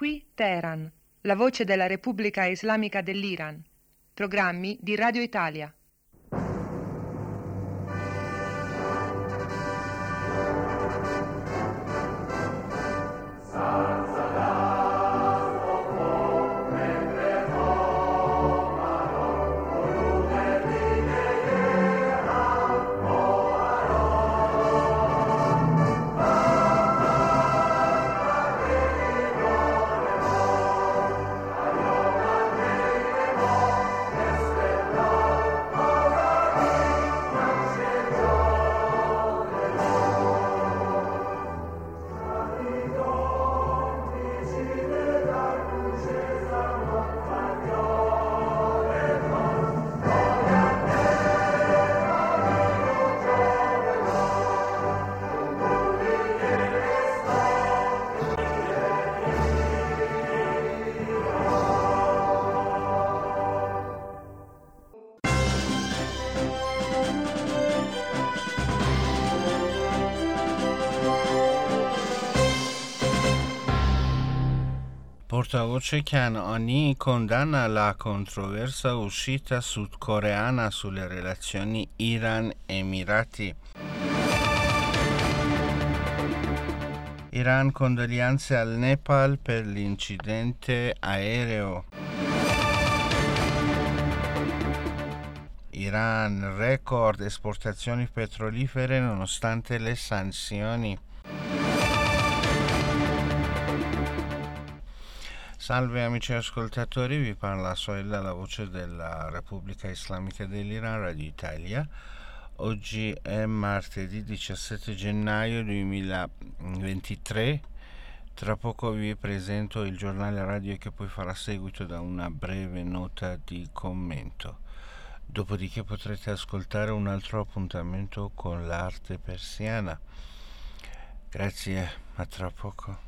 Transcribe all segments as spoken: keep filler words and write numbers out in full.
Qui Teheran, la voce della Repubblica Islamica dell'Iran. Programmi di Radio Italia. Portavoce Kanani condanna la controversa uscita sudcoreana sulle relazioni Iran-Emirati. Iran condoglianze al Nepal per l'incidente aereo. Iran record esportazioni petrolifere nonostante le sanzioni. Salve amici ascoltatori, vi parla Soella, la voce della Repubblica Islamica dell'Iran, Radio Italia. Oggi è martedì diciassette gennaio duemilaventitré. Tra poco vi presento il giornale radio che poi farà seguito da una breve nota di commento. Dopodiché potrete ascoltare un altro appuntamento con l'arte persiana. Grazie, a tra poco.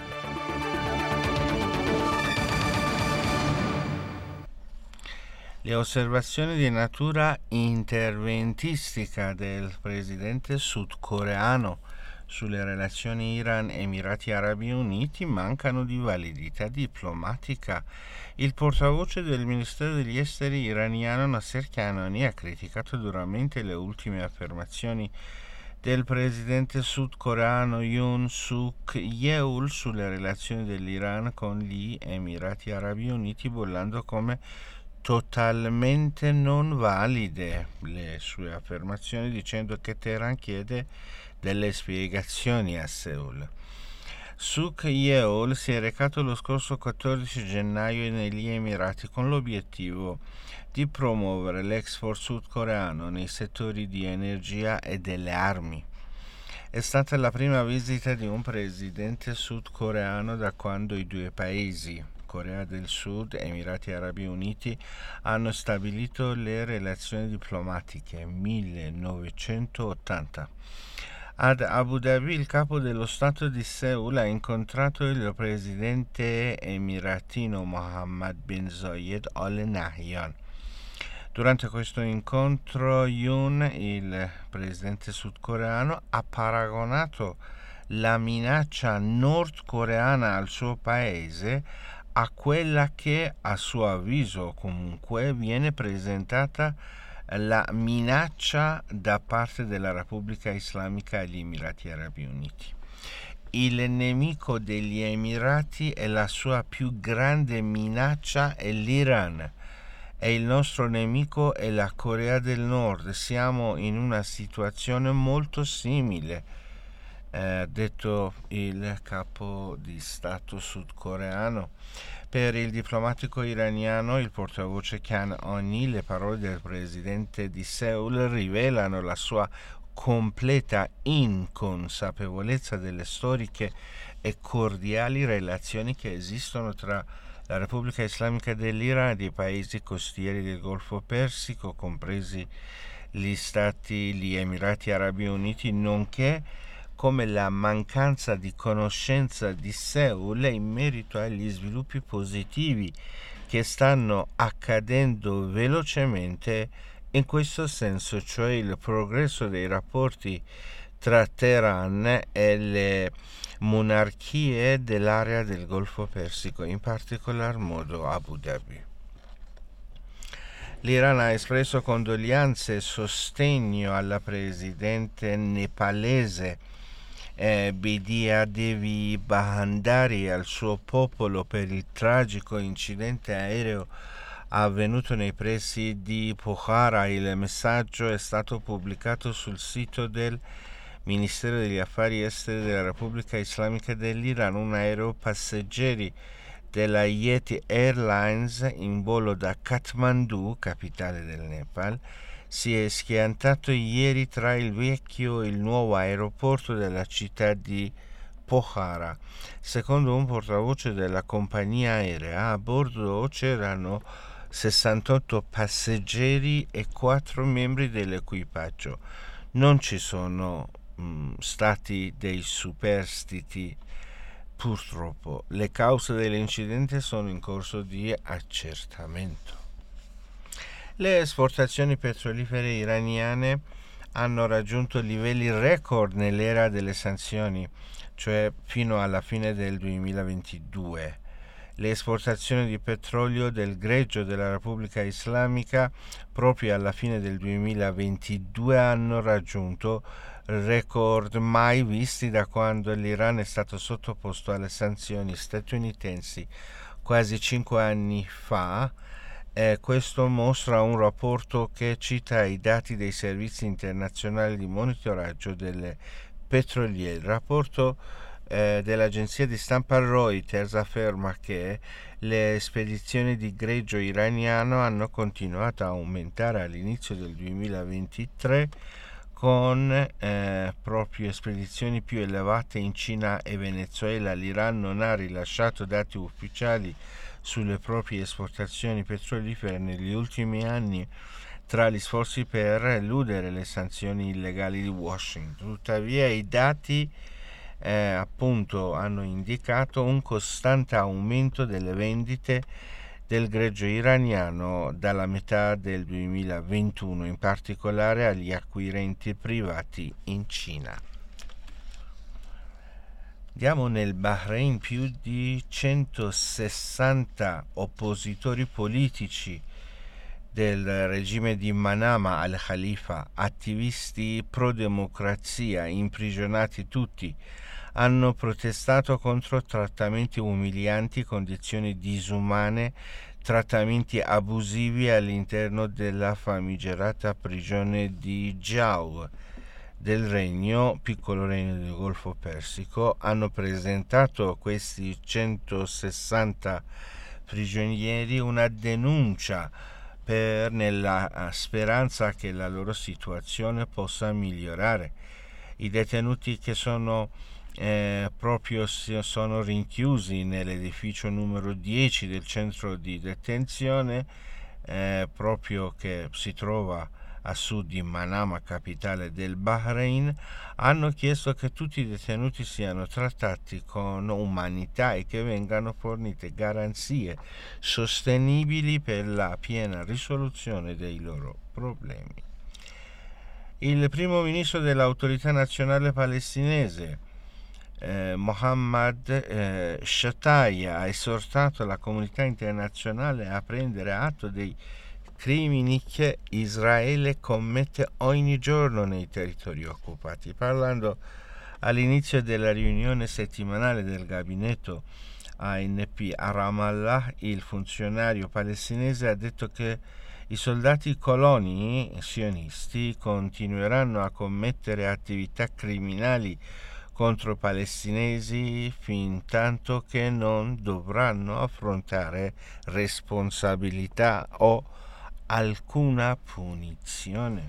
Le osservazioni di natura interventistica del presidente sudcoreano sulle relazioni Iran-Emirati Arabi Uniti mancano di validità diplomatica. Il portavoce del Ministero degli Esteri iraniano Nasser Kanani ha criticato duramente le ultime affermazioni del presidente sudcoreano Yoon Suk Yeol sulle relazioni dell'Iran con gli Emirati Arabi Uniti, bollando come totalmente non valide le sue affermazioni, dicendo che Teheran chiede delle spiegazioni a Seul. Suk Yeol si è recato lo scorso quattordici gennaio negli Emirati con l'obiettivo di promuovere l'export sudcoreano nei settori di energia e delle armi. È stata la prima visita di un presidente sudcoreano da quando i due paesi, Corea del Sud e Emirati Arabi Uniti, hanno stabilito le relazioni diplomatiche millenovecentottanta. Ad Abu Dhabi il capo dello Stato di Seul ha incontrato il presidente emiratino Mohammed bin Zayed Al Nahyan. Durante questo incontro Yoon, il presidente sudcoreano, ha paragonato la minaccia nordcoreana al suo paese a quella che, a suo avviso comunque, viene presentata la minaccia da parte della Repubblica Islamica agli Emirati Arabi Uniti. Il nemico degli Emirati e la sua più grande minaccia è l'Iran, e il nostro nemico è la Corea del Nord. Siamo in una situazione molto simile, ha eh, detto il capo di Stato sudcoreano. Per il diplomatico iraniano, il portavoce Kanani, le parole del presidente di Seul rivelano la sua completa inconsapevolezza delle storiche e cordiali relazioni che esistono tra la Repubblica Islamica dell'Iran e i paesi costieri del Golfo Persico, compresi gli Stati, gli Emirati Arabi Uniti, nonché come la mancanza di conoscenza di Seul in merito agli sviluppi positivi che stanno accadendo velocemente in questo senso, cioè il progresso dei rapporti tra Teheran e le monarchie dell'area del Golfo Persico, in particolar modo Abu Dhabi. L'Iran ha espresso condoglianze e sostegno alla presidente nepalese eh, Bidya Devi Bhandari e al suo popolo per il tragico incidente aereo avvenuto nei pressi di Pokhara. Il messaggio è stato pubblicato sul sito del Ministero degli Affari Esteri della Repubblica Islamica dell'Iran. Un aereo passeggeri della Yeti Airlines in volo da Kathmandu, capitale del Nepal, si è schiantato ieri tra il vecchio e il nuovo aeroporto della città di Pokhara. Secondo un portavoce della compagnia aerea, a bordo c'erano sessantotto passeggeri e quattro membri dell'equipaggio. Non ci sono mh, stati dei superstiti. Purtroppo le cause dell'incidente sono in corso di accertamento. Le esportazioni petrolifere iraniane hanno raggiunto livelli record nell'era delle sanzioni, cioè fino alla fine del duemilaventidue. Le esportazioni di petrolio del greggio della Repubblica Islamica proprio alla fine del duemilaventidue hanno raggiunto record mai visti da quando l'Iran è stato sottoposto alle sanzioni statunitensi quasi cinque anni fa. Eh, questo mostra un rapporto che cita i dati dei servizi internazionali di monitoraggio delle petroliere. Il rapporto eh, dell'agenzia di stampa Reuters afferma che le spedizioni di greggio iraniano hanno continuato a aumentare all'inizio del duemilaventitré, con eh, proprio spedizioni più elevate in Cina e Venezuela. L'Iran non ha rilasciato dati ufficiali sulle proprie esportazioni petrolifere negli ultimi anni, tra gli sforzi per eludere le sanzioni illegali di Washington. Tuttavia i dati eh, appunto hanno indicato un costante aumento delle vendite del greggio iraniano dalla metà del duemilaventuno, in particolare agli acquirenti privati in Cina. Andiamo nel Bahrain. Più di centosessanta oppositori politici del regime di Manama al-Khalifa, attivisti pro-democrazia, imprigionati tutti, hanno protestato contro trattamenti umilianti, condizioni disumane, trattamenti abusivi all'interno della famigerata prigione di Jau del regno, piccolo regno del Golfo Persico. Hanno presentato questi centosessanta prigionieri una denuncia per nella speranza che la loro situazione possa migliorare. I detenuti che sono Eh, proprio sono rinchiusi nell'edificio numero dieci del centro di detenzione, eh, proprio che si trova a sud di Manama, capitale del Bahrain, hanno chiesto che tutti i detenuti siano trattati con umanità e che vengano fornite garanzie sostenibili per la piena risoluzione dei loro problemi. Il primo ministro dell'Autorità Nazionale Palestinese, Eh, Mohammad eh, Shataia, ha esortato la comunità internazionale a prendere atto dei crimini che Israele commette ogni giorno nei territori occupati. Parlando all'inizio della riunione settimanale del gabinetto A N P a Ramallah, il funzionario palestinese ha detto che i soldati coloni sionisti continueranno a commettere attività criminali contro palestinesi fin tanto che non dovranno affrontare responsabilità o alcuna punizione.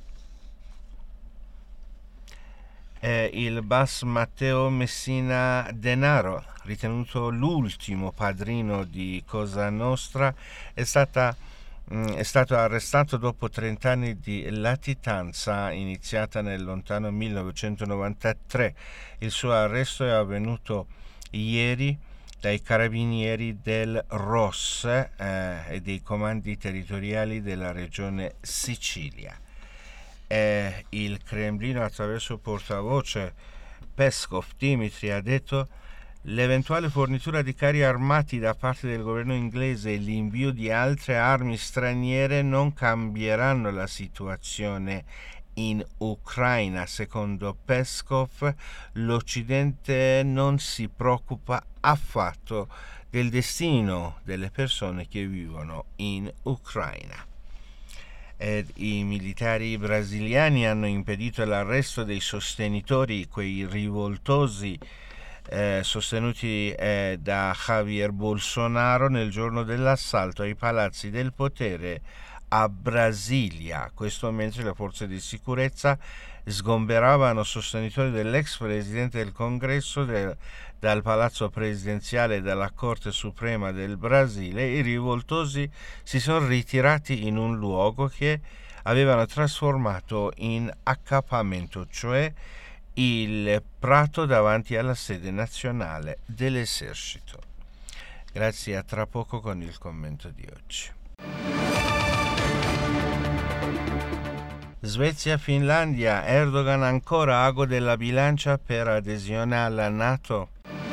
Eh, il Bas Matteo Messina Denaro, ritenuto l'ultimo padrino di Cosa Nostra, è stata è stato arrestato dopo trent'anni di latitanza iniziata nel lontano millenovecentonovantatré. Il suo arresto è avvenuto ieri dai carabinieri del R O S eh, e dei comandi territoriali della regione Sicilia. Eh, il Cremlino, attraverso il portavoce Peskov Dmitry ha detto: l'eventuale fornitura di carri armati da parte del governo inglese e l'invio di altre armi straniere non cambieranno la situazione in Ucraina. Secondo Peskov, l'Occidente non si preoccupa affatto del destino delle persone che vivono in Ucraina. Ed i militari brasiliani hanno impedito l'arresto dei sostenitori, quei rivoltosi eh, sostenuti eh, da Javier Bolsonaro nel giorno dell'assalto ai palazzi del potere a Brasilia. Questo mentre le forze di sicurezza sgomberavano sostenitori dell'ex presidente del Congresso del, dal palazzo presidenziale e dalla Corte Suprema del Brasile. I rivoltosi si sono ritirati in un luogo che avevano trasformato in accampamento, cioè il prato davanti alla sede nazionale dell'esercito. Grazie, a tra poco con il commento di oggi. Svezia-Finlandia, Erdogan ancora ago della bilancia per adesione alla NATO.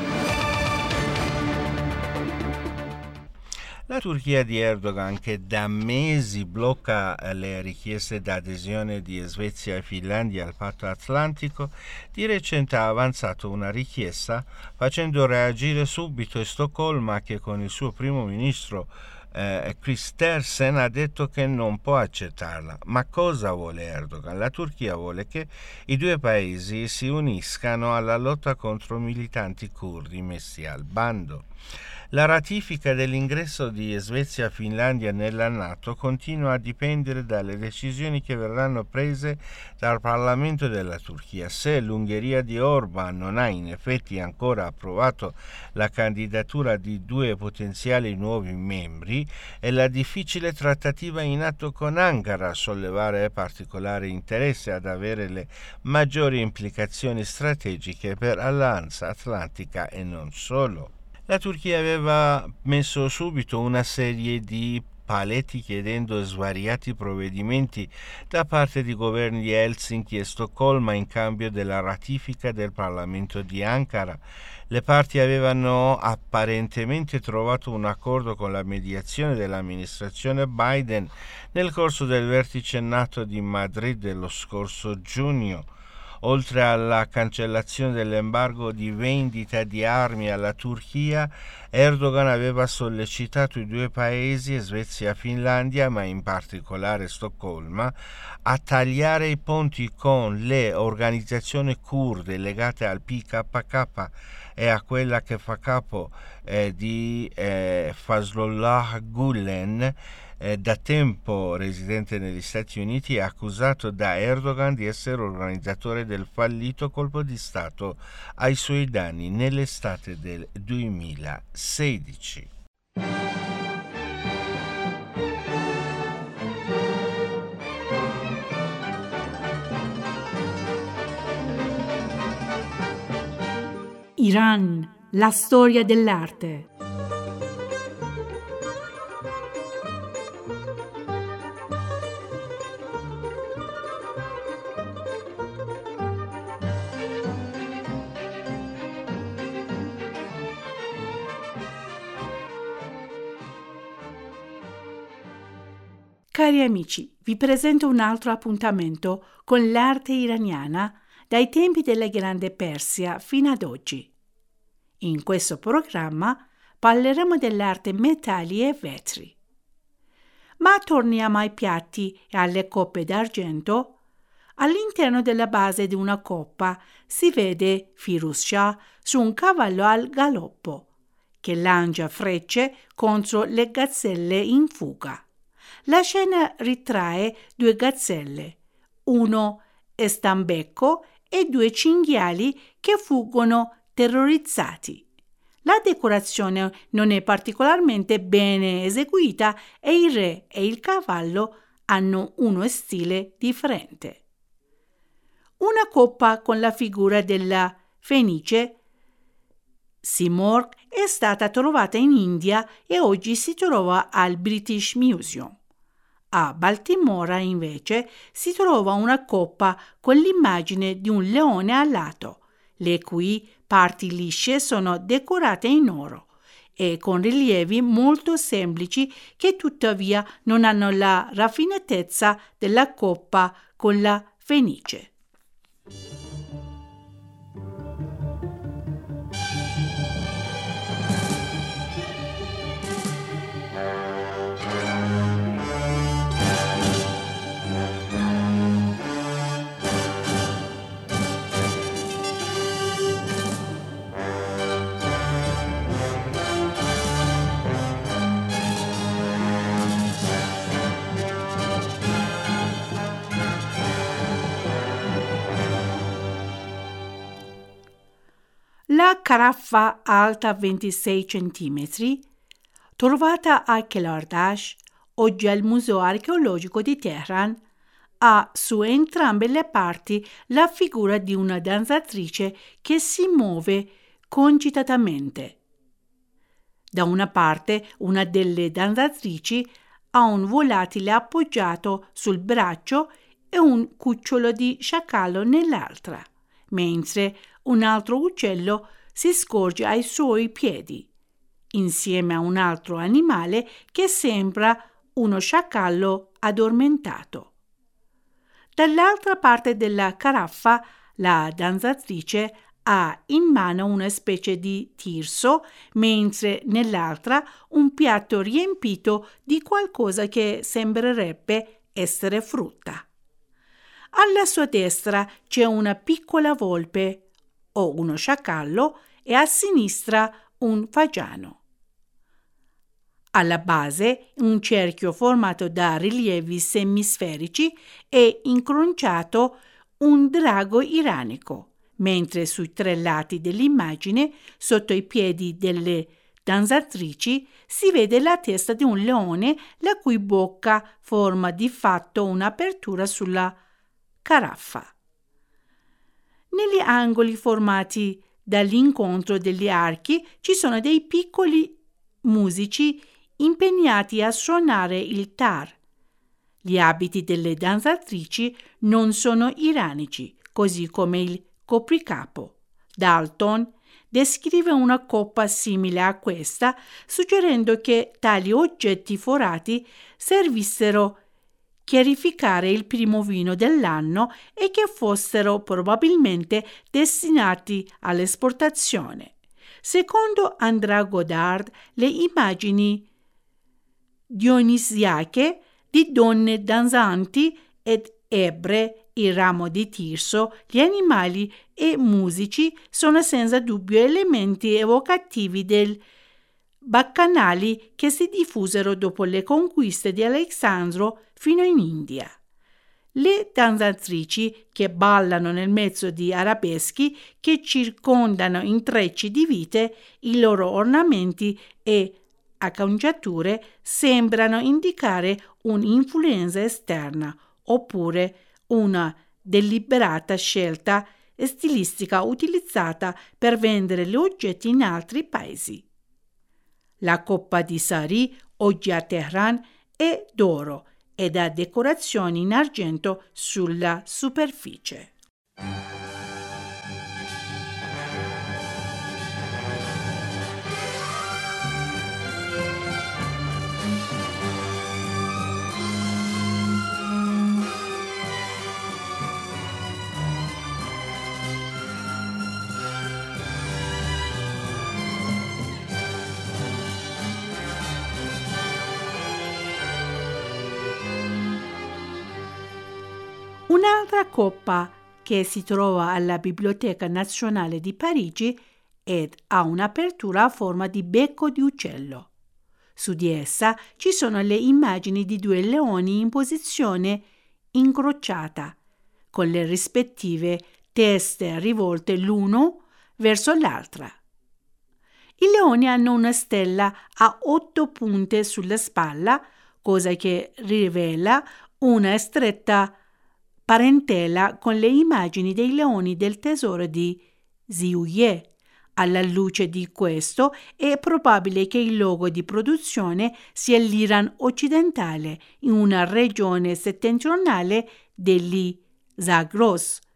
La Turchia di Erdogan, che da mesi blocca le richieste d'adesione di Svezia e Finlandia al patto atlantico, di recente ha avanzato una richiesta facendo reagire subito Stoccolma, che con il suo primo ministro eh, Kristersson ha detto che non può accettarla. Ma cosa vuole Erdogan? La Turchia vuole che i due paesi si uniscano alla lotta contro militanti curdi messi al bando. La ratifica dell'ingresso di Svezia e Finlandia nella NATO continua a dipendere dalle decisioni che verranno prese dal Parlamento della Turchia. Se l'Ungheria di Orban non ha in effetti ancora approvato la candidatura di due potenziali nuovi membri, è la difficile trattativa in atto con Ankara a sollevare particolare interesse ad avere le maggiori implicazioni strategiche per l'Alleanza Atlantica e non solo. La Turchia aveva messo subito una serie di paletti chiedendo svariati provvedimenti da parte di governi di Helsinki e Stoccolma in cambio della ratifica del Parlamento di Ankara. Le parti avevano apparentemente trovato un accordo con la mediazione dell'amministrazione Biden nel corso del vertice NATO di Madrid dello scorso giugno. Oltre alla cancellazione dell'embargo di vendita di armi alla Turchia, Erdogan aveva sollecitato i due paesi, Svezia e Finlandia, ma in particolare Stoccolma, a tagliare i ponti con le organizzazioni curde legate al P K K e a quella che fa capo eh, di eh, Fazlullah Gulen, Eh, da tempo residente negli Stati Uniti, è accusato da Erdogan di essere organizzatore del fallito colpo di Stato ai suoi danni nell'estate del duemilasedici. Iran, la storia dell'arte. Cari amici, vi presento un altro appuntamento con l'arte iraniana dai tempi della Grande Persia fino ad oggi. In questo programma parleremo dell'arte metalli e vetri. Ma torniamo ai piatti e alle coppe d'argento. All'interno della base di una coppa si vede Firuz Shah su un cavallo al galoppo, che lancia frecce contro le gazzelle in fuga. La scena ritrae due gazzelle, uno stambecco e due cinghiali che fuggono terrorizzati. La decorazione non è particolarmente bene eseguita e il re e il cavallo hanno uno stile differente. Una coppa con la figura della Fenice Simorgh è stata trovata in India e oggi si trova al British Museum. A Baltimora, invece, si trova una coppa con l'immagine di un leone alato. le cui parti lisce sono decorate in oro e con rilievi molto semplici che tuttavia non hanno la raffinatezza della coppa con la fenice. La caraffa alta ventisei centimetri, trovata a Kelardash, oggi al Museo archeologico di Teheran, ha su entrambe le parti la figura di una danzatrice che si muove concitatamente. Da una parte, una delle danzatrici ha un volatile appoggiato sul braccio e un cucciolo di sciacallo nell'altra, mentre un altro uccello si scorge ai suoi piedi, insieme a un altro animale che sembra uno sciacallo addormentato. Dall'altra parte della caraffa, la danzatrice ha in mano una specie di tirso, mentre nell'altra un piatto riempito di qualcosa che sembrerebbe essere frutta. Alla sua destra c'è una piccola volpe o uno sciacallo e a sinistra un fagiano. Alla base un cerchio formato da rilievi semisferici e incrociato un drago iranico, mentre sui tre lati dell'immagine, sotto i piedi delle danzatrici, si vede la testa di un leone la cui bocca forma di fatto un'apertura sulla caraffa. Negli angoli formati dall'incontro degli archi ci sono dei piccoli musici impegnati a suonare il tar. Gli abiti delle danzatrici non sono iranici, così come il copricapo. Dalton descrive una coppa simile a questa, suggerendo che tali oggetti forati servissero chiarificare il primo vino dell'anno e che fossero probabilmente destinati all'esportazione. Secondo André Godard, le immagini dionisiache di donne danzanti ed ebre, il ramo di tirso, gli animali e musici sono senza dubbio elementi evocativi del baccanali che si diffusero dopo le conquiste di Alessandro fino in India. Le danzatrici che ballano nel mezzo di arabeschi che circondano intrecci di vite, i loro ornamenti e acconciature sembrano indicare un'influenza esterna oppure una deliberata scelta stilistica utilizzata per vendere gli oggetti in altri paesi. La coppa di Sari, oggi a Teheran, è d'oro ed ha decorazioni in argento sulla superficie. Un'altra coppa che si trova alla Biblioteca Nazionale di Parigi ed ha un'apertura a forma di becco di uccello. Su di essa ci sono le immagini di due leoni in posizione incrociata, con le rispettive teste rivolte l'uno verso l'altra. I leoni hanno una stella a otto punte sulla spalla, cosa che rivela una stretta parentela con le immagini dei leoni del tesoro di Ziouye. Alla luce di questo è probabile che il luogo di produzione sia l'Iran occidentale, in una regione settentrionale degli Zagros.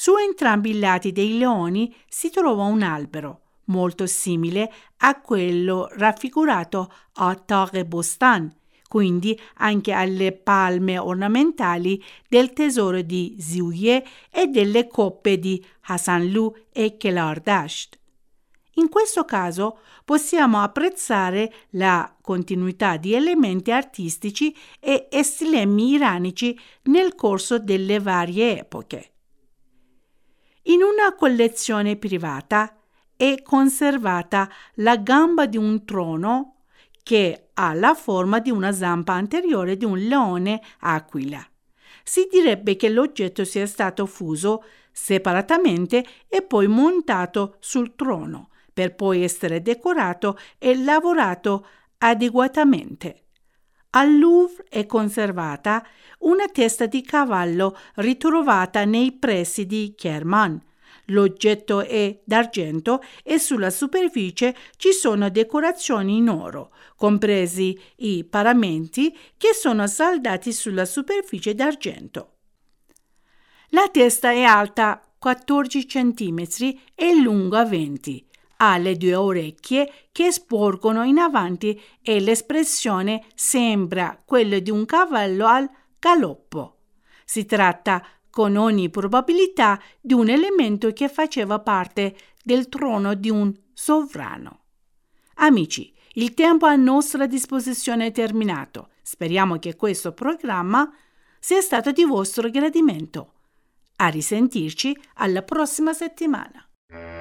Su entrambi i lati dei leoni si trova un albero, molto simile a quello raffigurato a Tagh Bostan, quindi anche alle palme ornamentali del tesoro di Ziouye e delle coppe di Hasanlu e Kelardasht. In questo caso possiamo apprezzare la continuità di elementi artistici e stilemi iranici nel corso delle varie epoche. In una collezione privata è conservata la gamba di un trono che ha la forma di una zampa anteriore di un leone aquila. Si direbbe che l'oggetto sia stato fuso separatamente e poi montato sul trono, per poi essere decorato e lavorato adeguatamente. Al Louvre è conservata una testa di cavallo ritrovata nei pressi di Kerman. L'oggetto è d'argento e sulla superficie ci sono decorazioni in oro, compresi i paramenti che sono saldati sulla superficie d'argento. La testa è alta quattordici centimetri e lunga venti. Ha le due orecchie che sporgono in avanti e l'espressione sembra quella di un cavallo al galoppo. Si tratta con ogni probabilità di un elemento che faceva parte del trono di un sovrano. Amici, il tempo a nostra disposizione è terminato. Speriamo che questo programma sia stato di vostro gradimento. A risentirci alla prossima settimana.